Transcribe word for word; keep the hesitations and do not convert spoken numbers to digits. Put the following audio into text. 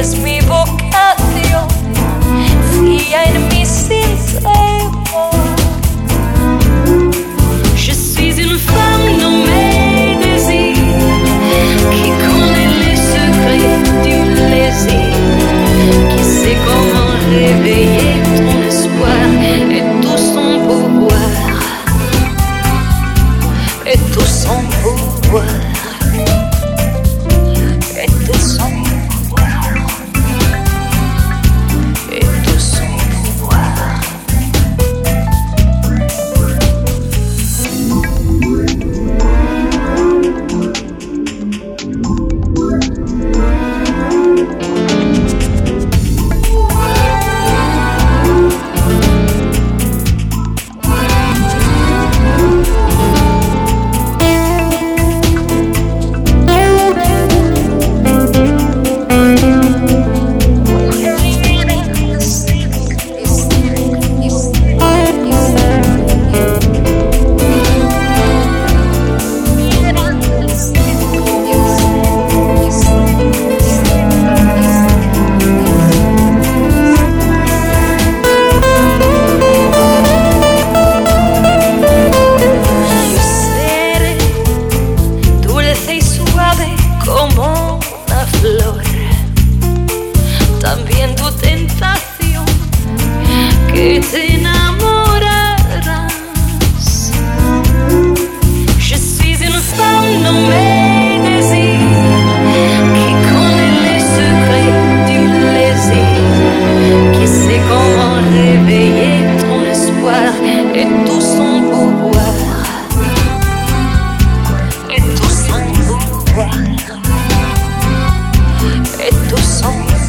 es mi vocación, fía en mi sincero. Je suis une femme nommée désir, qui connaît les secrets du plaisir, qui sait comment réveiller ton espoir et tout son pouvoir, et tout son pouvoir. Et tout son